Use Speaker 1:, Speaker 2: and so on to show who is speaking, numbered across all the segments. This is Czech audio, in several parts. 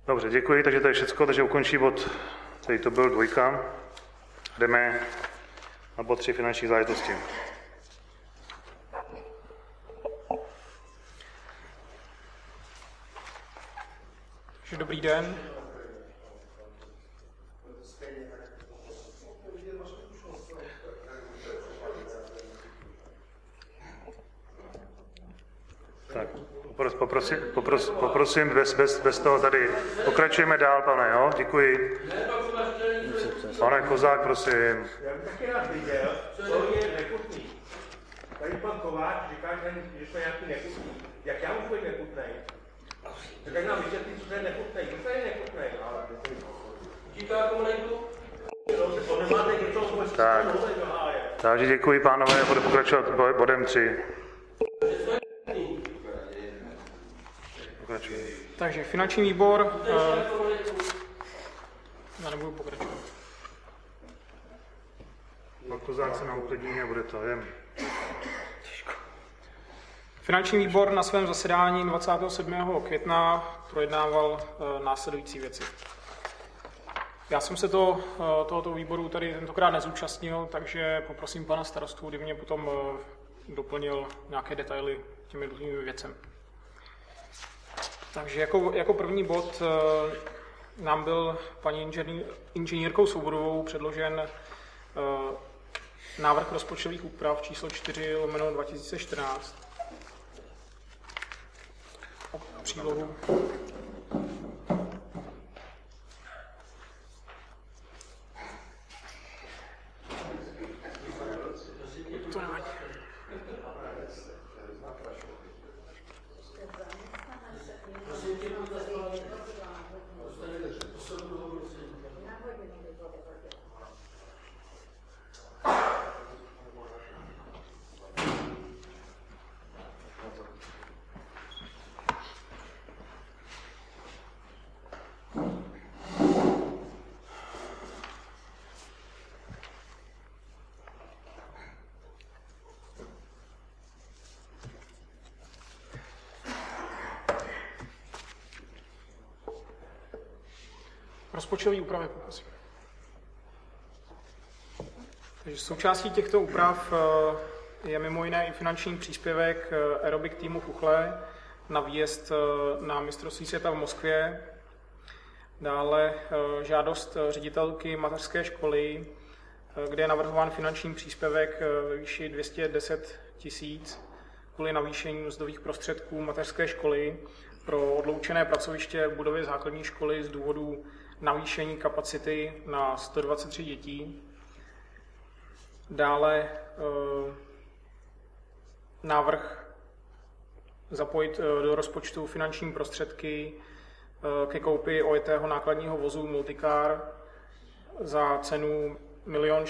Speaker 1: Dobře, děkuji, takže to je všecko, takže ukončí bod, tady to byl 2. Jdeme na bod 3 finanční záležitosti.
Speaker 2: Takže dobrý den.
Speaker 1: Tak, poprosím bez toho tady. Pokračujeme dál, pane, jo? Děkuji. Pane Kozák, prosím.
Speaker 3: Já bych taky rád viděl, co je nechutný. Tady pan Kováč říká, že jsme nějaký nechutný. Jak já můžu být nechutnej? Tak ať nám vysvětlí, co to je nechutnej. Co to je nechutnej? Říká jako nejdu. To nemáte něco společného.
Speaker 1: Takže děkuji, pánové, a budu pokračovat bodem 3.
Speaker 2: Takže finanční výbor, já nebudu pokračovat.
Speaker 1: Pan Kozák se nám uklidní a bude to jen.
Speaker 2: Finanční výbor na svém zasedání 27. května projednával následující věci. Já jsem se tohoto výboru tady tentokrát nezúčastnil, takže poprosím pana starostu, kdy mě potom doplnil nějaké detaily těmi jednotlivými věcmi. Takže jako první bod nám byl paní inženýrkou Svobodovou předložen návrh rozpočtových úprav číslo 4/2014. Přílohu. To nevadí. Rozpočtové úpravy, poprosím. Takže součástí těchto úprav je mimo jiné i finanční příspěvek aerobik týmu Chuchle na výjezd na mistrovství světa v Moskvě. Dále žádost ředitelky mateřské školy, kde je navrhován finanční příspěvek ve výši 210 000 kvůli navýšení mzdových prostředků mateřské školy pro odloučené pracoviště v budově základní školy z důvodu navýšení kapacity na 123 dětí. Dále návrh zapojit do rozpočtu finanční prostředky ke koupi ojetého nákladního vozu Multicar za cenu 1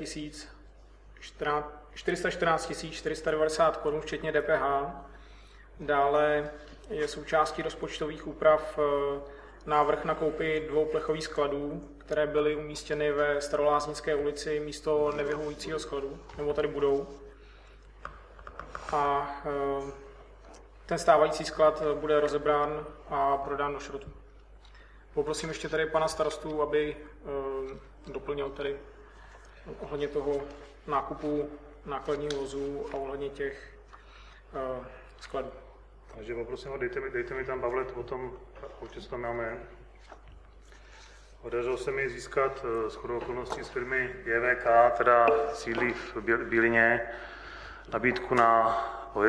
Speaker 2: 414 490 korun včetně DPH. Dále je součástí rozpočtových úprav návrh na koupi 2 plechových skladů, které byly umístěny ve Staroláznické ulici místo nevyhovujícího skladu, nebo tady budou. A ten stávající sklad bude rozebrán a prodán do šrotu. Poprosím ještě tady pana starostu, aby doplnil tady ohledně toho nákupu nákladních vozů a ohledně těch skladů.
Speaker 1: Takže poprosím ho, dejte mi tam, Pavle, o tom, co tam máme. Podařilo se mi získat shodou okolností z firmy JVK, která sídlí v Bílině, nabídku na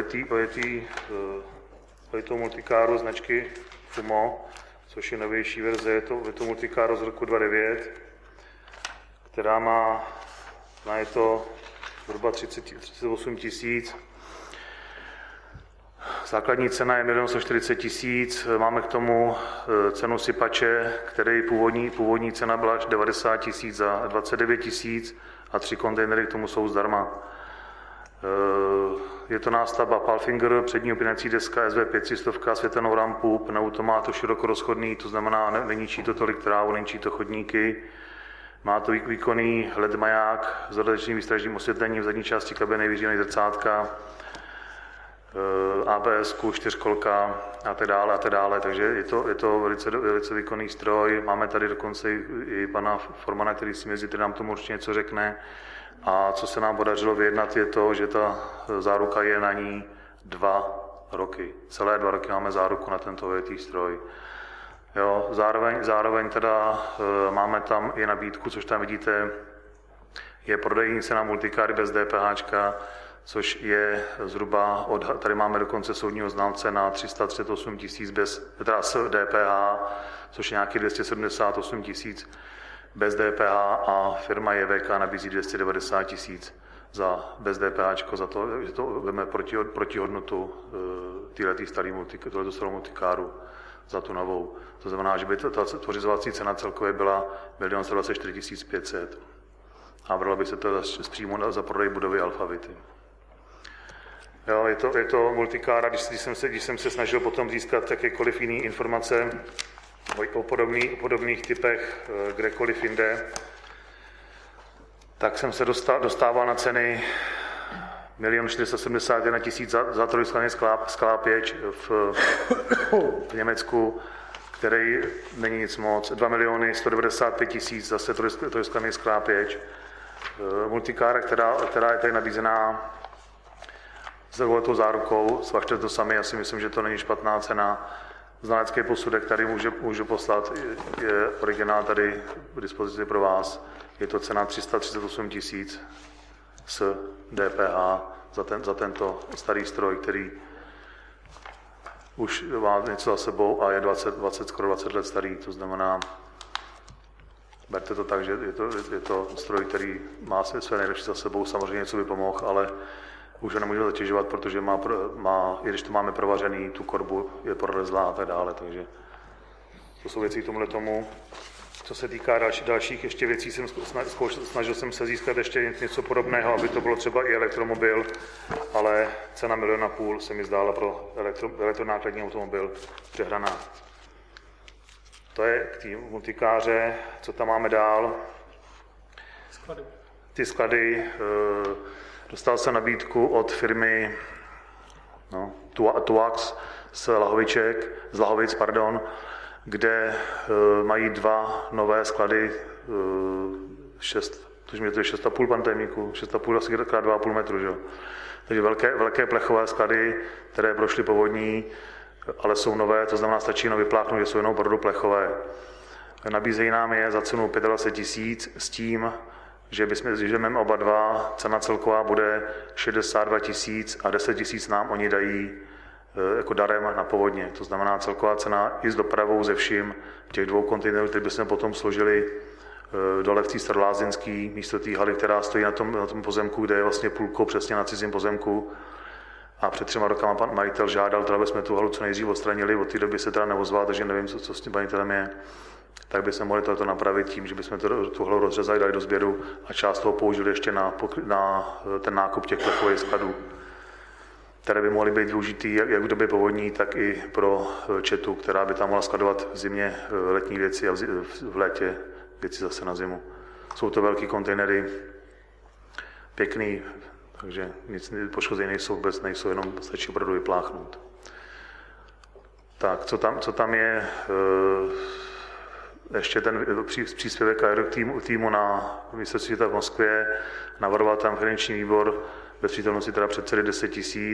Speaker 1: ojetou multikáru značky FUMO, což je novější verze, je to multikáru z roku 2009, která má najeto zhruba 38 000. Základní cena je 1 140 000, máme k tomu cenu sypače, který původní cena byla 90 000 za 29 000 a 3 kontejnery k tomu jsou zdarma. Je to nástavba Palfinger, přední opínací deska SV500, světelnou rampu, pneuto má to širokorozchodný, to znamená, neníčí to tolik trávu, neníčí to chodníky. Má to výkonný LED maják s dodatečným výstražným osvětlením v zadní části kabiny, vyřízený zrcátka. ABS-ku, 4kolka a tak dále, takže je to velice výkonný stroj. Máme tady dokonce i pana Formana, který si mezi, který nám tomu určitě něco řekne. A co se nám podařilo vyjednat je to, že ta záruka je na ní 2 roky. Celé 2 roky máme záruku na tento ojetý stroj. Jo, zároveň teda máme tam i nabídku, což tam vidíte, je prodejní cena multikáry bez DPH, což je zhruba, tady máme dokonce soudního znalce na 338 000 s DPH, což je nějaký 278 000 bez DPH a firma JVK nabízí 290 000 za bez DPH, za to, že to veme proti hodnotu této staré multikáru za tu novou. To znamená, že by ta pořizovací cena celkově byla 1 124 500 a bralo by se to z příjmu za prodej budovy Alfavity. Jo, je to multikára, když jsem se snažil potom získat jakékoliv jiné informace o podobných typech kdekoliv jinde, tak jsem se dostával na ceny 1 471 000 za trojsklený sklápěč v Německu, který není nic moc, 2 195 000 zase trojsklený sklápěč. Multikára, která je tady nabízená s dlouholetou zárukou, svažte to sami, já si myslím, že to není špatná cena. Znalecký posudek tady můžu poslat, je originál tady k dispozici pro vás. Je to cena 338 000 s DPH za tento starý stroj, který už má něco za sebou a je skoro 20 let starý. To znamená, berte to tak, že je to stroj, který má své nejlepší za sebou, samozřejmě něco by pomohl, ale už ho nemůžeme zatěžovat, protože i když to máme provařený, tu korbu je prolezlá a tak dále, takže to jsou věci k tomu. Co se týká dalších ještě věcí, snažil jsem se získat ještě něco podobného, aby to bylo třeba i elektromobil, ale cena 1,5 milionu se mi zdála pro elektronákladní automobil přehraná. To je k té multikáře, co tam máme dál. Ty sklady. Dostal jsem nabídku od firmy Tuax z Lahovic, kde mají 2 nové sklady, 6,5 pan tajemníku, 6,5 asi krát 2,5 metru, že? Takže velké plechové sklady, které prošly povodní, ale jsou nové, to znamená stačí jenom vypláchnout, že jsou jenom opravdu plechové. Nabízejí nám je za cenu 25 000 s tím, že vezmeme oba dva, cena celková bude 62 000 a 10 000 nám oni dají jako darem na povodně. To znamená celková cena i s dopravou ze vším těch 2 kontejnerů, které bychom potom složili dole v té Starolázinský, místo té haly, která stojí na tom pozemku, kde je vlastně půlkou přesně na cizím pozemku. A před 3 rokama pan majitel žádal, aby jsme tu halu co nejdřív odstranili, od té doby se teda neozval, takže nevím, co s tím majitelem je. Tak bychom mohli to napravit tím, že bychom tu halu rozřezali, dali do sběru a část toho použili ještě na ten nákup těch plechových skladů, které by mohly být využitý jak v době povodní, tak i pro četu, která by tam mohla skladovat v zimě letní věci a v létě věci zase na zimu. Jsou to velký kontejnery, pěkný, takže nic poškození nejsou vůbec, jenom stačí opravdu vypláchnout. Tak, co tam je? Ještě ten příspěvek týmu na Ministerstvu vnitra v Moskvě, navrhoval tam finanční výbor ve přítomnosti teda předsedy 10 000.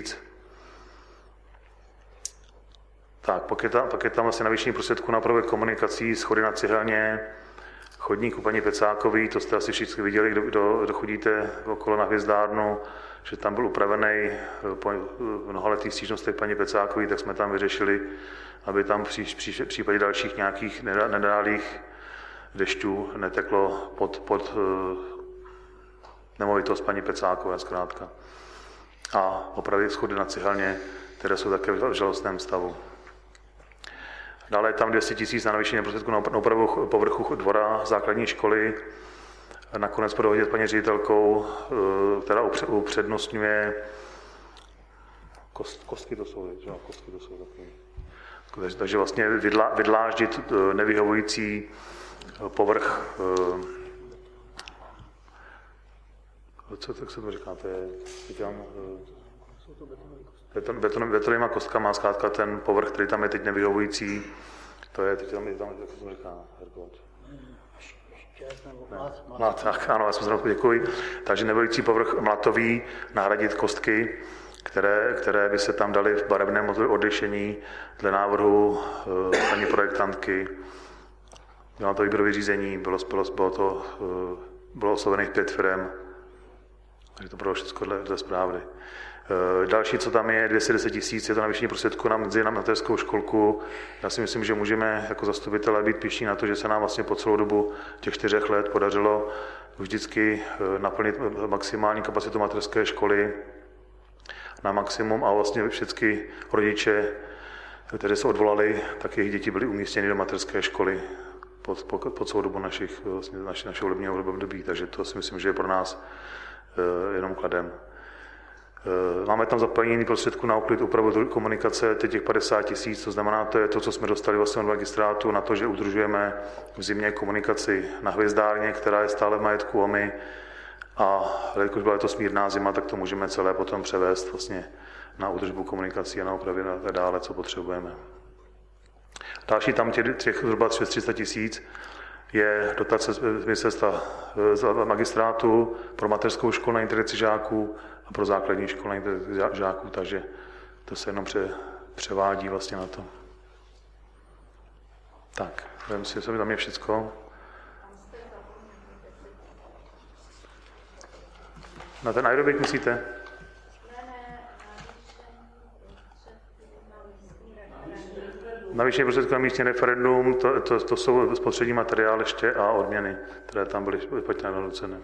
Speaker 1: Tak, pak je tam vlastně navýšení prostředků na opravu komunikací, schody na Cihelně, chodník u paní Pecákový, to jste asi všichni viděli, kdo chodíte okolo na Hvězdárnu, že tam byl upravený po mnohaletých stížnostech paní Pecákový, tak jsme tam vyřešili, aby tam v případě dalších nějakých nedálých dešťů neteklo pod nemovitost paní Pecákové zkrátka. A opravit schody na Cihelně, které jsou také v žalostném stavu. Dále je tam 200 000 na navýšení prostředků na opravu povrchu dvora základní školy. Nakonec po dohodě s paní ředitelkou, která upřednostňuje kostky to jsou takové. Takže vlastně vydláždit nevyhovující povrch, co tak se to říká, to je, říkám, Betonovýma kostkama, zkrátka ten povrch, který tam je teď nevyhovující, to je, teď tam, jak se to říká, Hergot? Tak, ano, já jsem zrovna děkuji. Takže nevyhovující povrch mlatový, nahradit kostky, které by se tam daly v barevném odlišení dle návrhu paní projektantky. Bylo to výběrové řízení, bylo oslovených 5 firem, takže to bylo všechno dle zprávy. Další, co tam je, 210 000, je to navýšení prostředků na mateřskou školku. Já si myslím, že můžeme jako zastupitelé být pyšní na to, že se nám vlastně po celou dobu těch 4 let podařilo vždycky naplnit maximální kapacitu mateřské školy na maximum a vlastně všechny rodiče, kteří se odvolali, tak jejich děti byly umístěny do mateřské školy po celou dobu našeho volebního období, takže to si myslím, že je pro nás jenom kladem. Máme tam zapojení prostředků na úklid, úpravu komunikace, těch 50 000, to znamená, to je to, co jsme dostali vlastně od magistrátu na to, že udržujeme v zimě komunikaci na Hvězdárně, která je stále v majetku OMI, a když byla to smírná zima, tak to můžeme celé potom převést vlastně na údržbu komunikací a na opravy a dále, co potřebujeme. Další tam těch zhruba 300 000 je dotace z ministerstva magistrátu pro mateřskou školu na integraci žáků a pro základní školu na integraci žáků, takže to se jenom převádí vlastně na to. Tak, myslím, že tam je všecko. Na ten aerobik myslíte? Navýšení prostředků na místní referendum, to jsou spotřební materiály ještě a odměny, které tam byly vyplatěné donucené.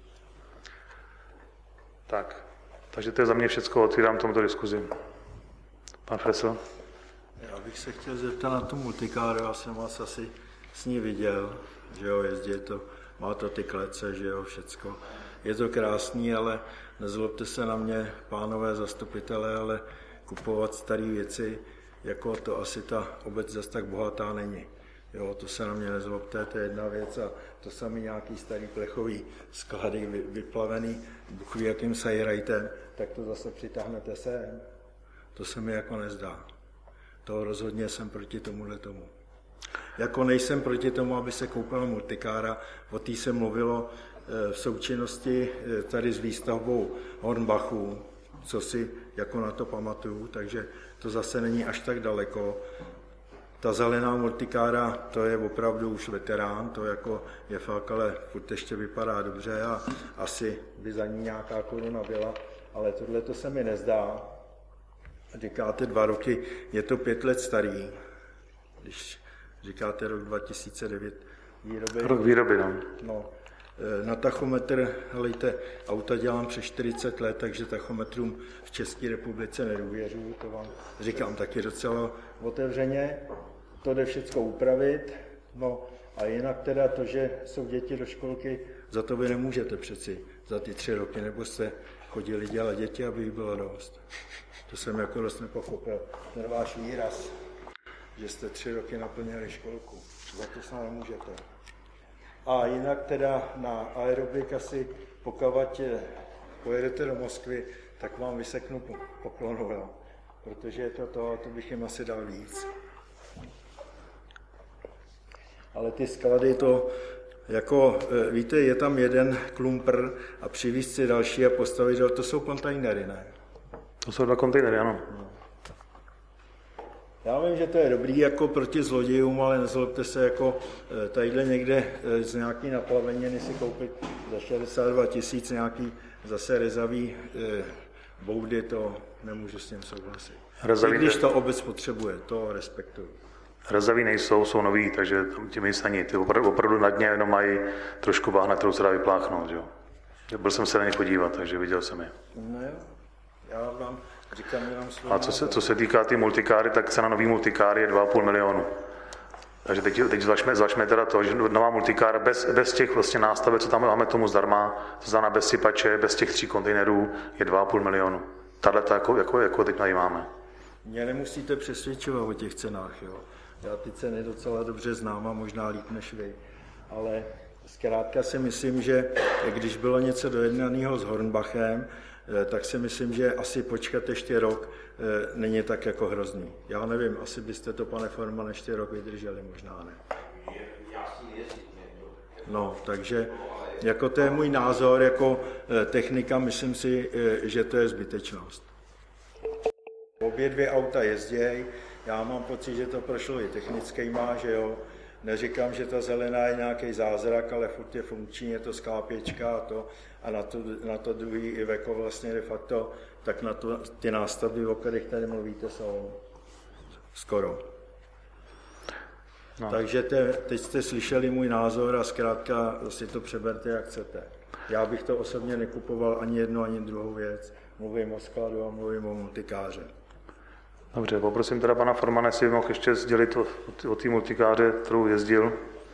Speaker 1: Tak, takže to je za mě všecko, otvírám tomuto diskuzi. Pan Fresl?
Speaker 4: Já bych se chtěl zeptat na tu multikáru, já jsem vás asi s ní viděl, že jo, jezdí to, má to ty klece, že jo, všecko. Je to krásný, ale nezlobte se na mě, pánové zastupitelé, ale kupovat staré věci, jako to asi ta obec zase tak bohatá není. Jo, to se na mě nezlobte, to je jedna věc a to sami nějaký starý plechový sklady vyplavený, Bůh ví jakým sajrajtem, tak to zase přitáhnete sem. To se mi jako nezdá. To rozhodně jsem proti tomuhle tomu. Jako nejsem proti tomu, aby se koupila multikára, o té se mluvilo v součinnosti tady s výstavbou Hornbachů, co si jako na to pamatuju, takže to zase není až tak daleko. Ta zelená multikára, to je opravdu už veterán, to jako je fakt, ale furt ještě vypadá dobře a asi by za ní nějaká koruna byla, ale tohle to se mi nezdá. Říkáte 2 roky, je to 5 let starý, když říkáte rok 2009 výroby.
Speaker 1: Rok výroby, no.
Speaker 4: No. Na tachometr, helejte, auta dělám přes 40 let, takže tachometrům v České republice nedůvěřuju, to vám říkám taky docela otevřeně. To jde všecko upravit, no a jinak teda to, že jsou děti do školky, za to vy nemůžete přeci za ty 3 roky, nebo jste chodili dělat děti, aby jich bylo dost. To jsem jako dost nepochopil, ten váš výraz, že jste 3 roky naplnili školku, za to se nemůžete. A jinak teda na aerobik asi, pokud pojedete do Moskvy, tak vám vyseknu poklonu, jo. Protože to bych jim asi dal víc. Ale ty sklady to, jako víte, je tam jeden klumpr a přivízt si další a postavit, to jsou kontejnery, ne?
Speaker 1: To jsou 2 kontejnery, ano.
Speaker 4: No. Já vím, že to je dobrý jako proti zlodějům, ale nezlobte se, jako tadyhle někde z nějaký naplaveniny si koupit za 62 000 nějaký zase rezavý boudy, to nemůžu s tím souhlasit. I když to obec potřebuje, to respektuju.
Speaker 1: Rezavý nejsou, jsou nový, takže ti místní, ty opravdu na dně jenom mají trošku váhna, kterou se dá vypláchnout, jo. Byl jsem se na ně podívat, takže viděl jsem je.
Speaker 4: No jo, já vám říkám jenom svůj.
Speaker 1: A co se týká ty multikáry, tak cena nový multikáry je 2,5 milionu. Takže teď zvažme teda to, že nová multikára bez těch vlastně nástavek, co tam máme tomu zdarma, to znamená bez sypače, bez těch 3 kontejnerů, je 2,5 milionu. Tato jako teď tady máme.
Speaker 4: Mě nemusíte přesvědčovat o těch cenách, jo. Já ty ceny docela dobře znám a možná líp než vy, ale zkrátka si myslím, že když bylo něco dojednaného s Hornbachem, tak si myslím, že asi počkat ještě rok není tak jako hrozný. Já nevím, asi byste to, pane Forman, ještě rok vydrželi, možná ne. No, takže jako to je můj názor, jako technika, myslím si, že to je zbytečnost. Obě dvě auta jezdějí, já mám pocit, že to prošlo i technickýma, že jo. Neříkám, že ta zelená je nějaký zázrak, ale furt je funkční, je to sklápěčka a na to druhý Iveco vlastně de facto, tak na to, ty nástavby, o kterých tady mluvíte, jsou skoro. No. Takže teď jste slyšeli můj názor a zkrátka si to přeberte, jak chcete. Já bych to osobně nekupoval ani jednu, ani druhou věc. Mluvím o skladu a mluvím o multikáře.
Speaker 1: Dobře, poprosím teda pana Formana, jestli mohl ještě sdělit o té multikáře, kterou jezdil.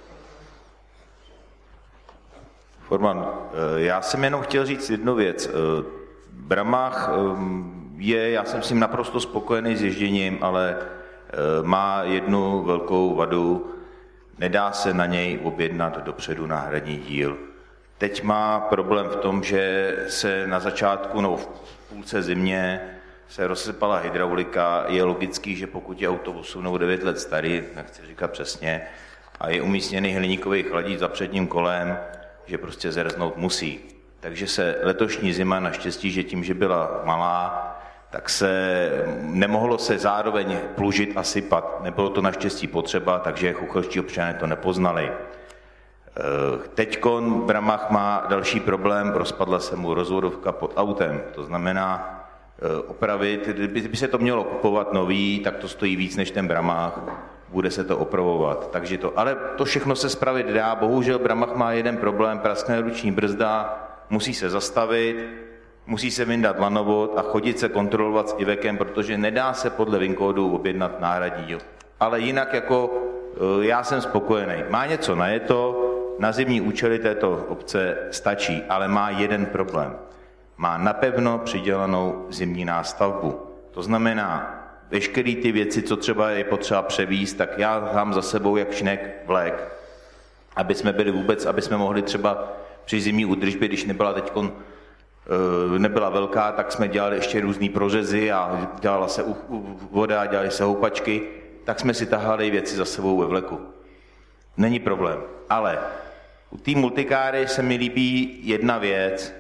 Speaker 5: Forman, já jsem jenom chtěl říct jednu věc. Bramach já jsem s ním naprosto spokojený s ježděním, ale má jednu velkou vadu, nedá se na něj objednat dopředu náhradní díl. Teď má problém v tom, že se na začátku, v půlce zimě, se rozsypala hydraulika. Je logický, že pokud je auto 8 nebo 9 let starý, nechci říkat přesně, a je umístěný hliníkový chladič za předním kolem, že prostě zrznout musí. Takže se letošní zima, naštěstí, že tím, že byla malá, tak nemohlo se zároveň plužit a sypat. Nebylo to naštěstí potřeba, takže chuchelští občané to nepoznali. Teďkon Bramach má další problém, rozpadla se mu rozvodovka pod autem. To znamená opravit, kdyby se to mělo kupovat nový, tak to stojí víc než ten Bramach, bude se to opravovat. Ale to všechno se spravit dá, bohužel Bramach má jeden problém, praskne ruční brzda, musí se zastavit, musí se vyndat lanovod a chodit se kontrolovat s Ivekem, protože nedá se podle VIN-kódu objednat náhradní díl. Ale jinak já jsem spokojený. Má něco najeto, na zimní účely této obce stačí, ale má jeden problém. Má napevno přidělanou zimní nástavbu. To znamená, veškeré ty věci, co třeba je potřeba převízt, tak já mám za sebou jak šnek vlek, aby jsme mohli třeba při zimní údržbě, když nebyla velká, tak jsme dělali ještě různý prořezy a dělala se voda, dělali se houpačky, tak jsme si tahali věci za sebou ve vleku. Není problém. Ale u té multikáry se mi líbí jedna věc.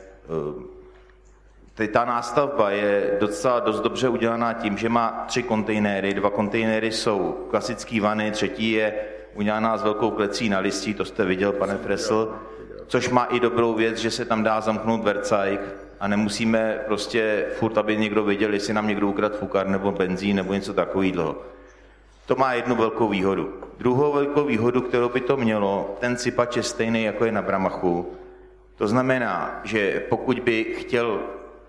Speaker 5: Ta nástavba je docela dost dobře udělaná tím, že má 3 kontejnery. 2 kontejnery jsou klasický vany, třetí je udělaná s velkou klecí na listí, to jste viděl, pane Fresl, což má i dobrou věc, že se tam dá zamknout vercajk a nemusíme prostě furt, aby někdo věděl, jestli nám někdo ukradl fukar nebo benzín nebo něco takového. To má jednu velkou výhodu. Druhou velkou výhodu, kterou by to mělo, ten sypač je stejný, jako je na Bramachu. To znamená, že pokud by chtěl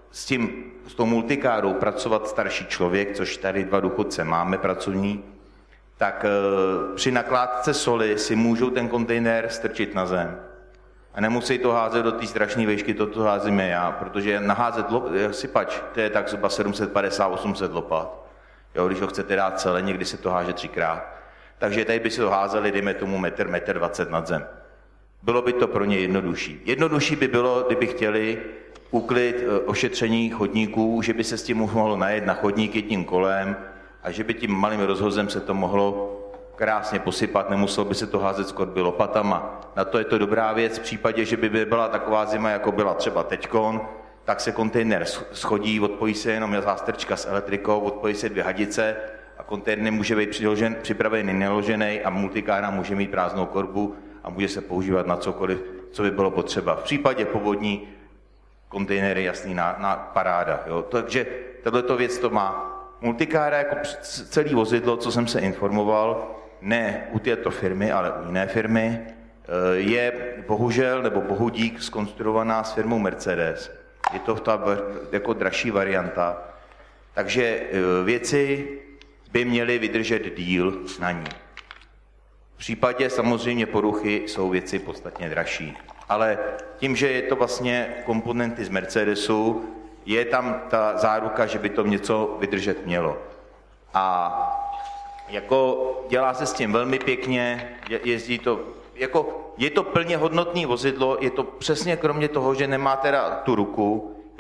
Speaker 5: s tou multikárou pracovat starší člověk, což tady 2 důchodce máme pracovní, tak při nakládce soli si můžou ten kontejner strčit na zem. A nemusí to házet do té strašné výšky, to házíme já, protože naházet sypač, to je tak zhruba 750-800 lopat. Jo, když ho chcete dát celé, někdy se to háže 3krát. Takže tady by se to házeli, dejme tomu 1,20 m nad zem. Bylo by to pro ně jednodušší. Jednodušší by bylo, kdyby chtěli úklid, ošetření chodníků, že by se s tím mohlo najet na chodník jedním kolem a že by tím malým rozhozem se to mohlo krásně posypat, nemuselo by se to házet s korby lopatama. Na to je to dobrá věc. V případě, že by byla taková zima, jako byla třeba teďkon, tak se kontejner schodí, odpojí se jenom zástrčka s elektrikou, odpojí se 2 hadice a kontejner může být připravený neložený a multikára může mít prázdnou korbu a může se používat na cokoliv, co by bylo potřeba. V případě povodní kontejnery jasný na paráda. Jo. Takže tato věc to má. Multikára jako celý vozidlo, co jsem se informoval, ne u této firmy, ale u jiné firmy, je bohužel nebo bohudík zkonstruovaná s firmou Mercedes. Je to ta jako dražší varianta. Takže věci by měly vydržet díl na ní. V případě samozřejmě poruchy jsou věci podstatně dražší. Ale tím, že je to vlastně komponenty z Mercedesu, je tam ta záruka, že by to něco vydržet mělo. A jako dělá se s tím velmi pěkně, jezdí to, jako je to plně hodnotné vozidlo, je to přesně kromě toho, že nemá teda tu ruku,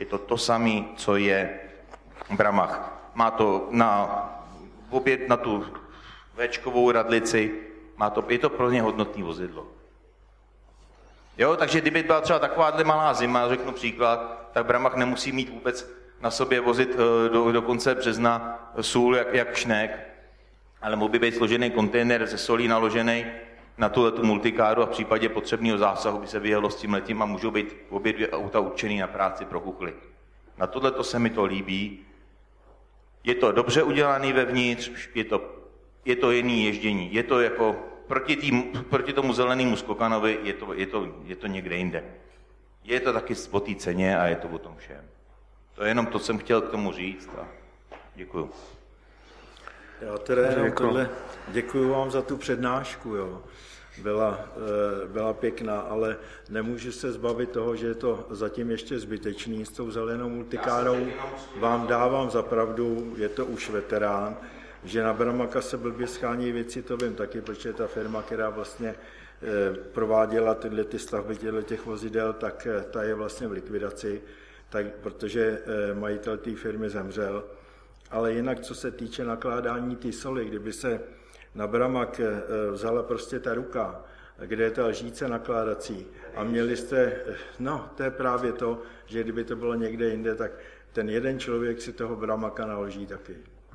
Speaker 5: Je to samé, co je Bramach. Má to na tu véčkovou radlici, je to pro ně hodnotné vozidlo. Jo, takže kdyby byla třeba takováhle malá zima, řeknu příklad, tak Bramach nemusí mít vůbec na sobě vozit do konce března sůl jak šnek, ale mohl by být složený kontejner ze solí naložený na tuhletu multikáru a v případě potřebného zásahu by se vyjelo s tím letím a můžou být obě dvě auta určený na práci pro kuchly. Na tohleto se mi to líbí. Je to dobře udělaný vevnitř, je to jiný ježdění. Je to jako proti tomu zelenému skokanovi, je to někde jinde. Je to taky o té ceně a je to o tom všem. To je jenom to, co jsem chtěl k tomu říct a děkuju.
Speaker 4: Já teda jenom tohle, děkuju vám za tu přednášku, jo. Byla pěkná, ale nemůžu se zbavit toho, že je to zatím ještě zbytečný. S tou zelenou multikárou vám dávám za pravdu, je to už veterán, že na Bramacha se blbě schání věci, to vím taky, protože ta firma, která vlastně prováděla ty stavby těch vozidel, tak ta je vlastně v likvidaci, protože majitel té firmy zemřel. Ale jinak, co se týče nakládání té soli, kdyby se na Bramach vzala prostě ta ruka, kde je ta lžíce nakládací a měli jste, to je právě to, že kdyby to bylo někde jinde, tak ten jeden člověk si toho Bramacha naloží taky.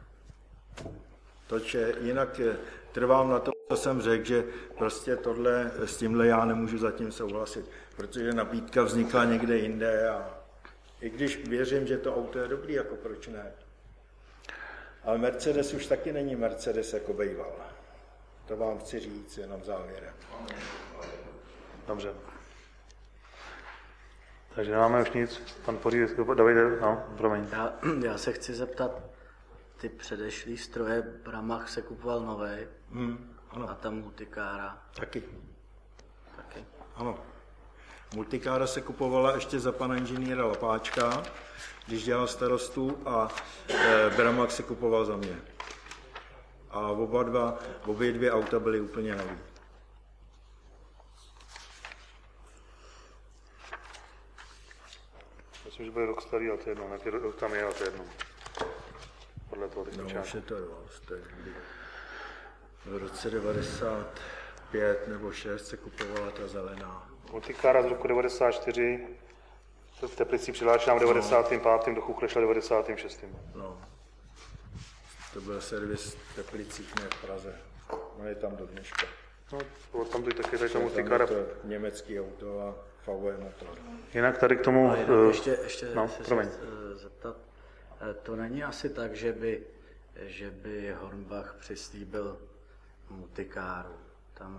Speaker 4: Toče, jinak trvám na to, co jsem řekl, že prostě s tímhle já nemůžu zatím souhlasit, protože nabídka vznikla někde jinde a i když věřím, že to auto je dobrý, jako proč ne. Ale Mercedes už taky není Mercedes, jako bejval. To vám chci říct jenom závěrem.
Speaker 1: Dobře. Takže nemáme už nic. Pan Poříz, Davide, promiň.
Speaker 6: Já se chci zeptat, ty předešlý stroje Bramach se kupoval nové a ta multikára?
Speaker 4: Taky. Ano. Multikára se kupovala ještě za pana inženýra Lapáčka, když dělal starostu, a Bramach se kupoval za mě. A obě dvě auta byly úplně nový.
Speaker 1: Myslím, že byl rok starý, ale to je jedno, nějaký rok tam je, ale to je jedno. Podle toho teď
Speaker 4: už je to dost. V roce 95 nebo 6 se kupovala ta zelená.
Speaker 1: Multikára z roku 94, v Teplicích přihlášená v 95. do Chuchle šla v 96.
Speaker 4: No. To byl servis v Teplicích, ne v Praze. No je tam do dneška.
Speaker 1: No, tam to taky ta multikára.
Speaker 4: To německý auto a VW motor.
Speaker 1: Jinak tady k tomu...
Speaker 6: Ještě se zeptat, to není asi tak, že by Hornbach přislíbil multikáru. Tam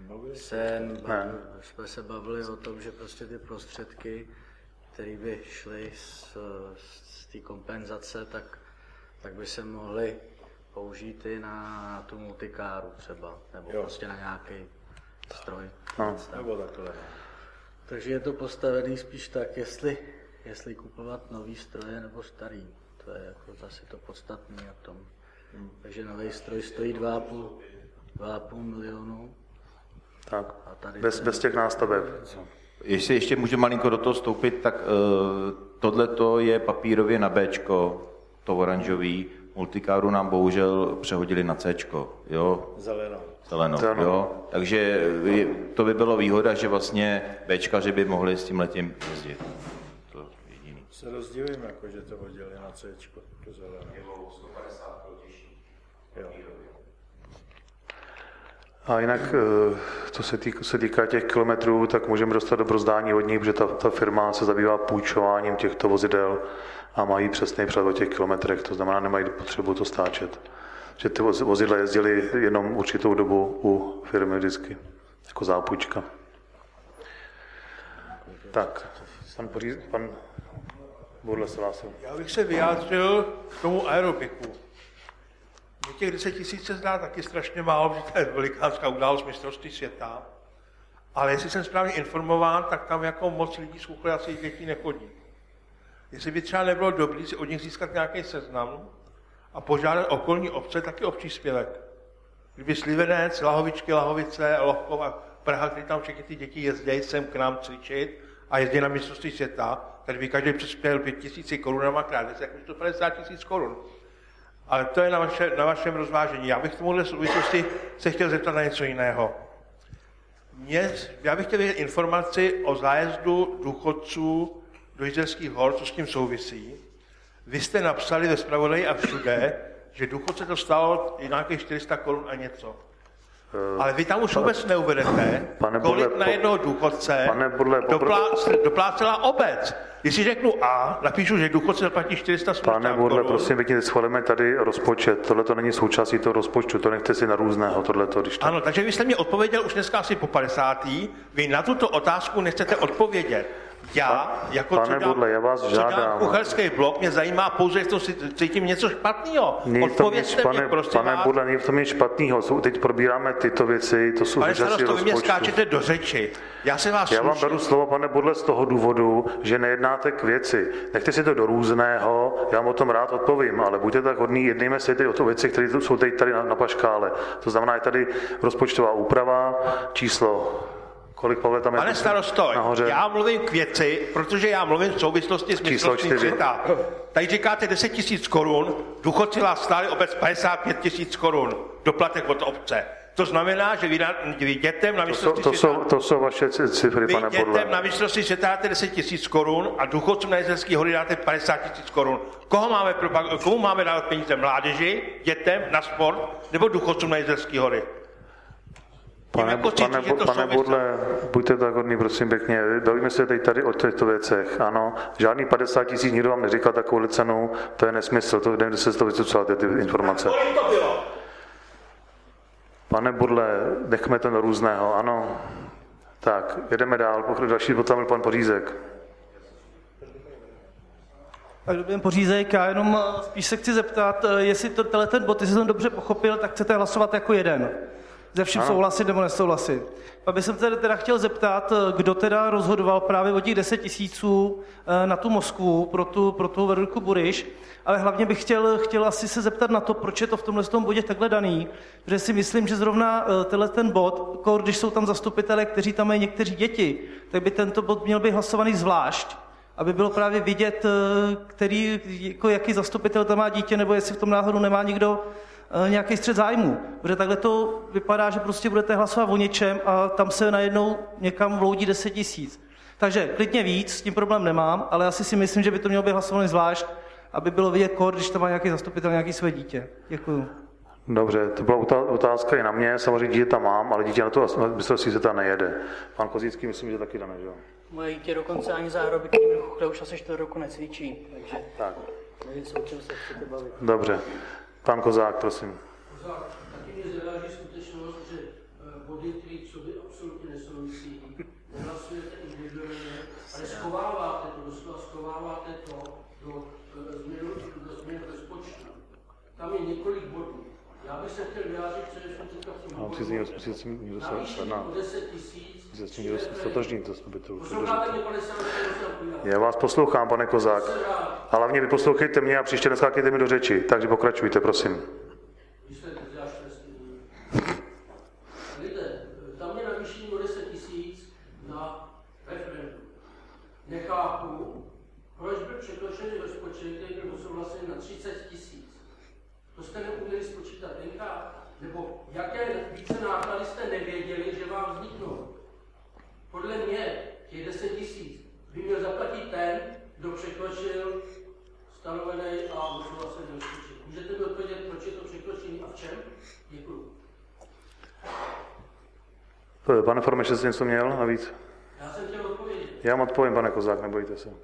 Speaker 6: jsme se bavili o tom, že prostě ty prostředky, které by šly z té kompenzace, tak by se mohly použít i na tu multikáru třeba, nebo prostě na nějaký stroj.
Speaker 4: Nebo takhle.
Speaker 6: Takže je to postavený spíš tak, jestli kupovat nový stroje nebo starý. To je jako zase to podstatné na tom. Takže nový stroj stojí 2,5 milionu.
Speaker 1: Tak, bez těch nástaveb.
Speaker 5: Jestli ještě můžu malinko do toho vstoupit, tak tohleto je papírově na Bčko, to oranžový. Multikáru nám bohužel přehodili na Cčko, jo? Zelenou, jo? Takže to by bylo výhoda, že vlastně Bčkaři by mohli s tím letím jezdit. To jediný.
Speaker 4: Se rozdílím, jako že to hodili na Cčko, to zelenou.
Speaker 5: 150 těžší.
Speaker 1: A jinak, co se týká těch kilometrů, tak můžeme dostat do brozdání od nich, protože ta firma se zabývá půjčováním těchto vozidel a mají přesný přehled o těch kilometrech, to znamená, nemají potřebu to stáčet. Že ty vozidla jezdily jenom určitou dobu u firmy vždycky, jako zápůjčka. Tak, pan Burle se hlásil.
Speaker 3: Já bych se vyjádřil k tomu aerobiku. Mě těch 10 000 se zdá taky strašně málo, protože to je velikánská událost mistrovství světa. Ale jestli jsem správně informován, tak tam jako moc lidí z Chuchle asi dětí nechodí. Jestli by třeba nebylo dobré si od nich získat nějaký seznam a požádat okolní obce taky o příspěvek. Kdyby Slivenec, Lahovičky, Lahovice, Lohkov a Praha, kdy tam všechny ty děti jezdí sem k nám cvičit a jezdí na mistrovství světa, tak by každý přispěl 5 000 korunama krát, tak 150 000 korun. Ale to je na vašem rozvážení. Já bych v tomuhle souvislosti se chtěl zeptat na něco jiného. Já bych chtěl vědět informaci o zájezdu důchodců do Jizerských hor, co s tím souvisí. Vy jste napsali ve zpravodaji a všude, že důchodce to stálo nějakých 400 korun a něco. Ale vy tam už vůbec neuvedete, kolik na jednoho důchodce doplácela obec. Jestli řeknu A, napíšu, že důchodce zaplatí 480 korun.
Speaker 1: Pane Burle, prosím, pěkně, schválíme tady rozpočet. Tohle to není součástí toho rozpočtu, to nechte si na různého, tohleto, když to...
Speaker 3: Ano, takže vy jste mi odpověděl už dneska asi po 50. Vy na tuto otázku nechcete odpovědět. Já, jako
Speaker 1: Pane Burle, já vás žádám.
Speaker 3: Kuchelský blok, mě zajímá pouze, jestli cítím něco špatného. Odpovězte mě, prosím
Speaker 1: Pane Burle, není v tom nic špatného. Teď probíráme tyto věci, to jsou
Speaker 3: Pane starosto, vy mě skáčete do řeči. Já vám
Speaker 1: beru slovo, pane Burle, z toho důvodu, že nejednáte k věci. Nechte si to do různého, já vám o tom rád odpovím, ale buďte tak hodný, jednejme si tedy o to věci, které jsou tady na paškále. To znamená, je tady rozpočtová úprava, číslo... Kolik, Pavle, tam je?
Speaker 3: Pane starosto, nahoře? Já mluvím k věci, protože já mluvím v souvislosti s mistrovstvím světa. Tady říkáte 10 000 korun, důchodci vás stáli obec 55 000 korun, doplatek od obce. To znamená, že vy dětem na mistrovství světa...
Speaker 1: To jsou vaše cifry, pane Burle.
Speaker 3: Vy dětem na mistrovství světa dáte 10 000 korun a důchodcům na Jizerských hory dáte 50 000 korun. Komu máme dát peníze? Mládeži, dětem, na sport nebo důchodcům na Jizerských hory?
Speaker 1: Pane Burle, buďte tak hodný, prosím pěkně. Bavíme se tady o těchto věcech. Ano, žádný 50 000 nikdo vám neříká takovou cenu, to je nesmysl, to nevím, kde se z toho vycucáte ty informace. Pane Burle, nechme to do různého, ano. Tak, jedeme dál, další potom byl pan Pořízek.
Speaker 7: Tak dobrý Pořízek, já jenom spíš se chci zeptat, jestli ten bod, jestli jsem dobře pochopil, tak chcete hlasovat jako jeden. Ze vším souhlasit nebo nesouhlasit. A bych jsem teda chtěl zeptat, kdo teda rozhodoval právě o těch 10 000 na tu Moskvu pro tu Veroniku Buriš, ale hlavně bych chtěl asi se zeptat na to, proč je to v tomhle bodě takhle daný, protože si myslím, že zrovna ten bod, když jsou tam zastupitelé, kteří tam mají někteří děti, tak by tento bod měl být hlasovaný zvlášť, aby bylo právě vidět, jaký zastupitel tam má dítě, nebo jestli v tom náhodou nemá někdo nějaký střet zájmu. Protože takhle to vypadá, že prostě budete hlasovat o něčem a tam se najednou někam vloudí 10 000. Takže klidně víc, s tím problém nemám, ale asi si myslím, že by to mělo být hlasované zvlášť, aby bylo vidět když tam má nějaký zastupitel, nějaký své dítě. Děkuju.
Speaker 1: Dobře, to byla otázka i na mě, samozřejmě dítě tam mám, ale dítě na to mistrovství světa nejede. Pan Kozícký myslím, že taky dané, že jo?
Speaker 8: Moje dítě dokonce ani za aerobikním ruchu už asi 4 roku necvičí, takže nevím, o čem se chcete bavit.
Speaker 1: Dobře. Pan Kozák, prosím.
Speaker 9: Kozák, taky mě zaráží skutečnost, že body, které k sobě absolutně nesouvisí, nehlasujete individuálně, ale schováváte to do změn rozpočtu. Tam je několik bodů. Já bych se chtěl vyjádřit především teďka v tom bodu. Navýšení o 10 000. Posloucháte mě, pane starosto?
Speaker 1: Já vás poslouchám, pane Kozák. A hlavně vy poslouchejte mě a příště neskákejte mi do řeči. Takže pokračujte, prosím.
Speaker 9: Lidé, tam je navýšení o 10 000 na referendum. Nechápu, proč byl překročený rozpočet, který byl odsouhlasený na 30 000. To jste neuměli spočítat tenkrát? Nebo jaké více náklady jste nevěděli, že vám vzniknou? Podle mě těch 10 000 by měl zaplatit ten, kdo překročil stanovený a odsouhlasený rozpočet. Můžete mi odpovědět, proč je to překročení a v čem? Děkuju.
Speaker 1: Pane Forme, jste něco měl navíc?
Speaker 9: Já jsem chtěl odpovědět.
Speaker 1: Já vám odpovím, pane Kozák, nebojte se.